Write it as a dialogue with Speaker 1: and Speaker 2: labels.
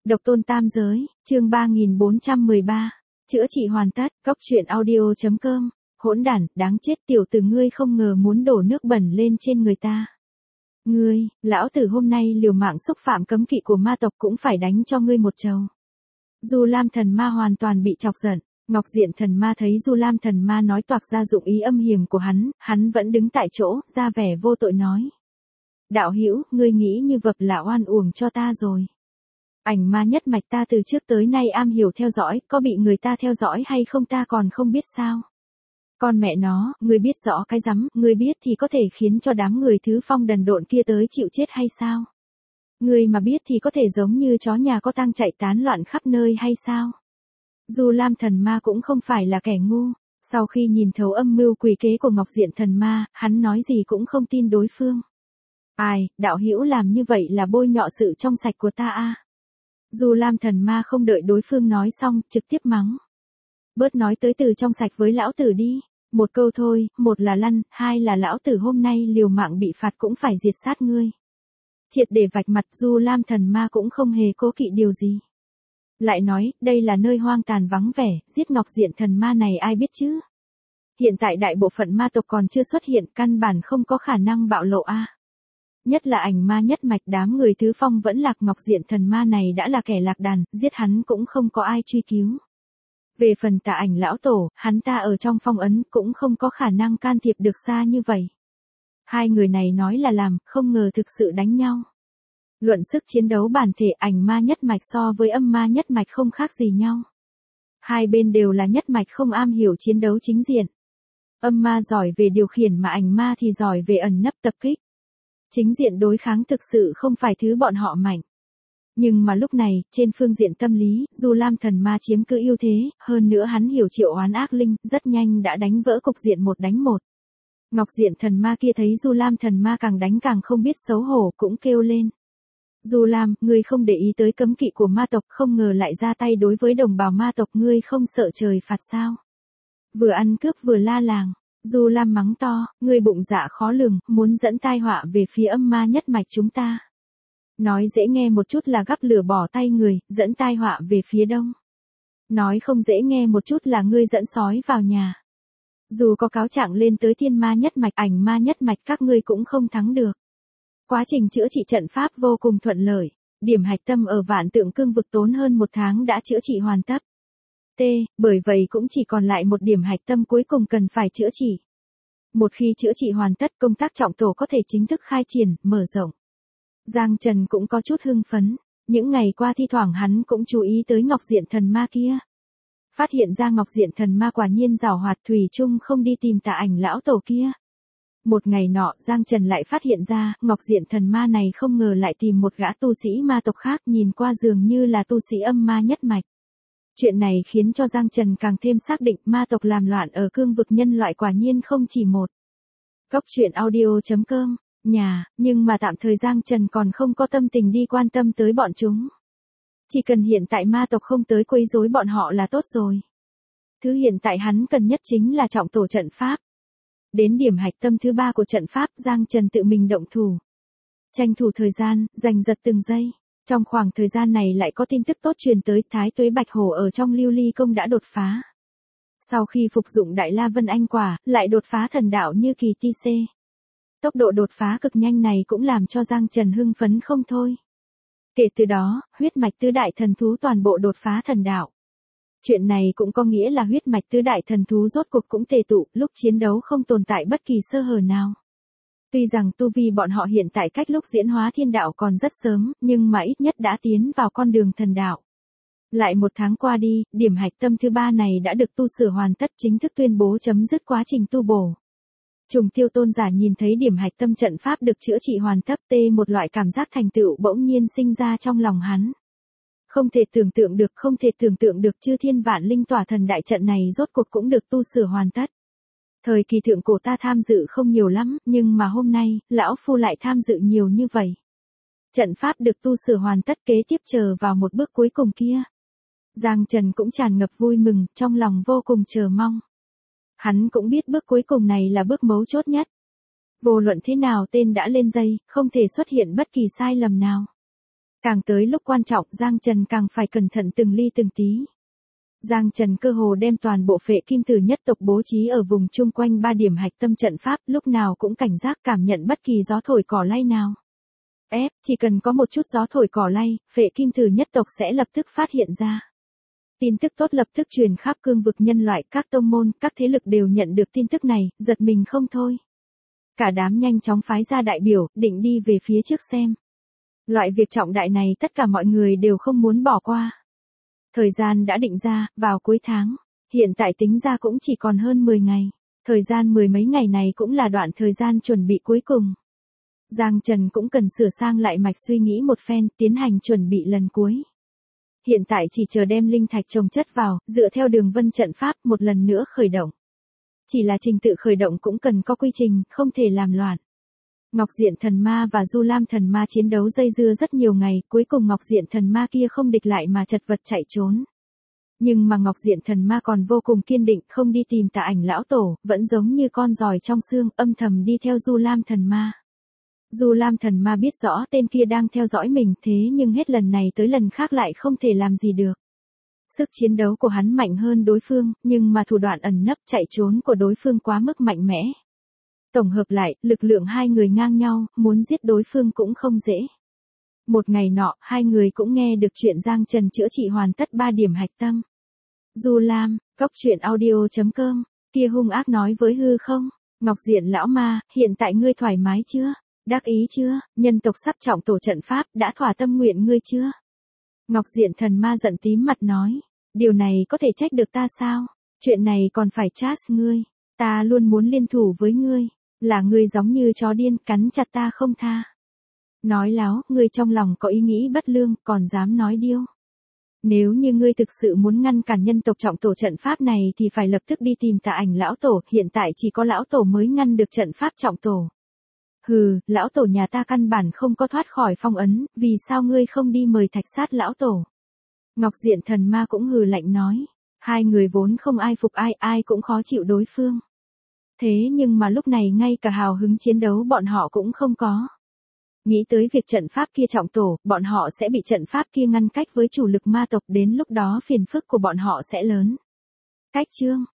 Speaker 1: Độc tôn tam giới, chương 3413. Chữa trị hoàn tất, cóc truyện audio.com. Hỗn đản, đáng chết, tiểu tử ngươi không ngờ muốn đổ nước bẩn lên trên người ta. Ngươi, lão tử hôm nay liều mạng xúc phạm cấm kỵ của ma tộc cũng phải đánh cho ngươi một trầu. Du Lam thần ma hoàn toàn bị chọc giận. Ngọc Diện thần ma thấy Du Lam thần ma nói toạc ra dụng ý âm hiểm của hắn vẫn đứng tại chỗ, ra vẻ vô tội nói. Đạo hữu, ngươi nghĩ như vật là oan uổng cho ta rồi. Ảnh ma nhất mạch ta từ trước tới nay am hiểu theo dõi, có bị người ta theo dõi hay không ta còn không biết sao. Con mẹ nó, ngươi biết rõ cái rắm, ngươi biết thì có thể khiến cho đám người thứ phong đần độn kia tới chịu chết hay sao? Ngươi mà biết thì có thể giống như chó nhà có tang chạy tán loạn khắp nơi hay sao? Du Lam thần ma cũng không phải là kẻ ngu, sau khi nhìn thấu âm mưu quỷ kế của Ngọc Diện thần ma, hắn nói gì cũng không tin đối phương. Ai, đạo hữu làm như vậy là bôi nhọ sự trong sạch của ta a. Du Lam thần ma không đợi đối phương nói xong, trực tiếp mắng. Bớt nói tới từ trong sạch với lão tử đi, một câu thôi, một là lăn, hai là lão tử hôm nay liều mạng bị phạt cũng phải diệt sát ngươi. Triệt để vạch mặt Du Lam thần ma cũng không hề cố kỵ điều gì. Lại nói, đây là nơi hoang tàn vắng vẻ, giết Ngọc Diện thần ma này ai biết chứ? Hiện tại đại bộ phận ma tộc còn chưa xuất hiện, căn bản không có khả năng bạo lộ a. Nhất là ảnh ma nhất mạch đám người thứ phong vẫn lạc Ngọc Diện thần ma này đã là kẻ lạc đàn, giết hắn cũng không có ai truy cứu. Về phần Tà Ảnh lão tổ, hắn ta ở trong phong ấn cũng không có khả năng can thiệp được xa như vậy. Hai người này nói là làm, không ngờ thực sự đánh nhau. Luận sức chiến đấu bản thể ảnh ma nhất mạch so với âm ma nhất mạch không khác gì nhau. Hai bên đều là nhất mạch không am hiểu chiến đấu chính diện. Âm ma giỏi về điều khiển mà ảnh ma thì giỏi về ẩn nấp tập kích. Chính diện đối kháng thực sự không phải thứ bọn họ mạnh. Nhưng mà lúc này, trên phương diện tâm lý, Du Lam thần ma chiếm cứ ưu thế, hơn nữa hắn hiểu triệu oán ác linh, rất nhanh đã đánh vỡ cục diện một đánh một. Ngọc Diện thần ma kia thấy Du Lam thần ma càng đánh càng không biết xấu hổ, cũng kêu lên. Du Lam, ngươi không để ý tới cấm kỵ của ma tộc, không ngờ lại ra tay đối với đồng bào ma tộc, ngươi không sợ trời phạt sao? Vừa ăn cướp vừa la làng. Du Lam mắng to, ngươi bụng dạ khó lường, muốn dẫn tai họa về phía âm ma nhất mạch chúng ta. Nói dễ nghe một chút là gắp lửa bỏ tay người, dẫn tai họa về phía đông. Nói không dễ nghe một chút là ngươi dẫn sói vào nhà. Dù có cáo trạng lên tới thiên ma nhất mạch, ảnh ma nhất mạch các ngươi cũng không thắng được. Quá trình chữa trị trận pháp vô cùng thuận lợi. Điểm hạch tâm ở Vạn Tượng Cương vực tốn hơn 1 tháng đã chữa trị hoàn tất. Bởi vậy cũng chỉ còn lại một điểm hạch tâm cuối cùng cần phải chữa trị. Một khi chữa trị hoàn tất, công tác trọng tổ có thể chính thức khai triển, mở rộng. Giang Trần cũng có chút hưng phấn. Những ngày qua thi thoảng hắn cũng chú ý tới Ngọc Diện thần ma kia. Phát hiện ra Ngọc Diện thần ma quả nhiên giàu hoạt, thủy chung không đi tìm Tà Ảnh lão tổ kia. Một ngày nọ, Giang Trần lại phát hiện ra, Ngọc Diện thần ma này không ngờ lại tìm một gã tu sĩ ma tộc khác, nhìn qua dường như là tu sĩ âm ma nhất mạch. Chuyện này khiến cho Giang Trần càng thêm xác định ma tộc làm loạn ở cương vực nhân loại quả nhiên không chỉ một. Cóc truyện audio.com, nhưng mà tạm thời Giang Trần còn không có tâm tình đi quan tâm tới bọn chúng. Chỉ cần hiện tại ma tộc không tới quấy rối bọn họ là tốt rồi. Thứ hiện tại hắn cần nhất chính là trọng tổ trận pháp. Đến điểm hạch tâm thứ 3 của trận pháp, Giang Trần tự mình động thủ. Tranh thủ thời gian, giành giật từng giây. Trong khoảng thời gian này lại có tin tức tốt truyền tới, Thái Tuế Bạch Hổ ở trong Lưu Ly Công đã đột phá. Sau khi phục dụng Đại La Vân Anh Quả, lại đột phá thần đạo như kỳ ti xê. Tốc độ đột phá cực nhanh này cũng làm cho Giang Trần hưng phấn không thôi. Kể từ đó, huyết mạch tứ đại thần thú toàn bộ đột phá thần đạo. Chuyện này cũng có nghĩa là huyết mạch tứ đại thần thú rốt cuộc cũng tề tụ, lúc chiến đấu không tồn tại bất kỳ sơ hở nào. Tuy rằng tu vi bọn họ hiện tại cách lúc diễn hóa thiên đạo còn rất sớm, nhưng mà ít nhất đã tiến vào con đường thần đạo. Lại 1 tháng qua đi, điểm hạch tâm thứ 3 này đã được tu sửa hoàn tất, chính thức tuyên bố chấm dứt quá trình tu bổ. Trùng Tiêu tôn giả nhìn thấy điểm hạch tâm trận pháp được chữa trị hoàn tất, một loại cảm giác thành tựu bỗng nhiên sinh ra trong lòng hắn. Không thể tưởng tượng được chư thiên vạn linh tỏa thần đại trận này rốt cuộc cũng được tu sửa hoàn tất. Thời kỳ thượng cổ ta tham dự không nhiều lắm, nhưng mà hôm nay, lão phu lại tham dự nhiều như vậy. Trận pháp được tu sửa hoàn tất, kế tiếp chờ vào một bước cuối cùng kia. Giang Trần cũng tràn ngập vui mừng, trong lòng vô cùng chờ mong. Hắn cũng biết bước cuối cùng này là bước mấu chốt nhất. Vô luận thế nào tên đã lên dây, không thể xuất hiện bất kỳ sai lầm nào. Càng tới lúc quan trọng Giang Trần càng phải cẩn thận từng ly từng tí. Giang Trần cơ hồ đem toàn bộ phệ kim tử nhất tộc bố trí ở vùng chung quanh 3 điểm hạch tâm trận pháp, lúc nào cũng cảnh giác cảm nhận bất kỳ gió thổi cỏ lay nào. Chỉ cần có một chút gió thổi cỏ lay, phệ kim tử nhất tộc sẽ lập tức phát hiện ra. Tin tức tốt lập tức truyền khắp cương vực nhân loại, các tông môn, các thế lực đều nhận được tin tức này, giật mình không thôi. Cả đám nhanh chóng phái ra đại biểu, định đi về phía trước xem. Loại việc trọng đại này tất cả mọi người đều không muốn bỏ qua. Thời gian đã định ra, vào cuối tháng. Hiện tại tính ra cũng chỉ còn hơn 10 ngày. Thời gian 10 mấy ngày này cũng là đoạn thời gian chuẩn bị cuối cùng. Giang Trần cũng cần sửa sang lại mạch suy nghĩ một phen, tiến hành chuẩn bị lần cuối. Hiện tại chỉ chờ đem linh thạch chồng chất vào, dựa theo đường vân trận pháp một lần nữa khởi động. Chỉ là trình tự khởi động cũng cần có quy trình, không thể làm loạn. Ngọc Diện Thần Ma và Du Lam Thần Ma chiến đấu dây dưa rất nhiều ngày, cuối cùng Ngọc Diện Thần Ma kia không địch lại mà chật vật chạy trốn. Nhưng mà Ngọc Diện Thần Ma còn vô cùng kiên định, không đi tìm Tà Ảnh lão tổ, vẫn giống như con giòi trong xương, âm thầm đi theo Du Lam Thần Ma. Du Lam Thần Ma biết rõ tên kia đang theo dõi mình, thế nhưng hết lần này tới lần khác lại không thể làm gì được. Sức chiến đấu của hắn mạnh hơn đối phương, nhưng mà thủ đoạn ẩn nấp chạy trốn của đối phương quá mức mạnh mẽ. Tổng hợp lại, lực lượng hai người ngang nhau, muốn giết đối phương cũng không dễ. Một ngày nọ, hai người cũng nghe được chuyện Giang Trần chữa trị hoàn tất 3 điểm hạch tâm. Du Lam, coctruyện.audio.com, kia hung ác nói với hư không, Ngọc Diện lão ma, hiện tại ngươi thoải mái chưa? Đắc ý chưa? Nhân tộc sắp trọng tổ trận pháp, đã thỏa tâm nguyện ngươi chưa? Ngọc Diện Thần Ma giận tím mặt nói, điều này có thể trách được ta sao? Chuyện này còn phải trách ngươi, ta luôn muốn liên thủ với ngươi, là ngươi giống như chó điên cắn chặt ta không tha. Nói láo, ngươi trong lòng có ý nghĩ bất lương, còn dám nói điêu. Nếu như ngươi thực sự muốn ngăn cản nhân tộc trọng tổ trận pháp này thì phải lập tức đi tìm Tà Ảnh lão tổ, hiện tại chỉ có lão tổ mới ngăn được trận pháp trọng tổ. Hừ, lão tổ nhà ta căn bản không có thoát khỏi phong ấn, vì sao ngươi không đi mời Thạch Sát lão tổ? Ngọc Diện Thần Ma cũng hừ lạnh nói, hai người vốn không ai phục ai, ai cũng khó chịu đối phương. Thế nhưng mà lúc này ngay cả hào hứng chiến đấu bọn họ cũng không có. Nghĩ tới việc trận pháp kia trọng tổ, bọn họ sẽ bị trận pháp kia ngăn cách với chủ lực ma tộc, đến lúc đó phiền phức của bọn họ sẽ lớn. Cách chương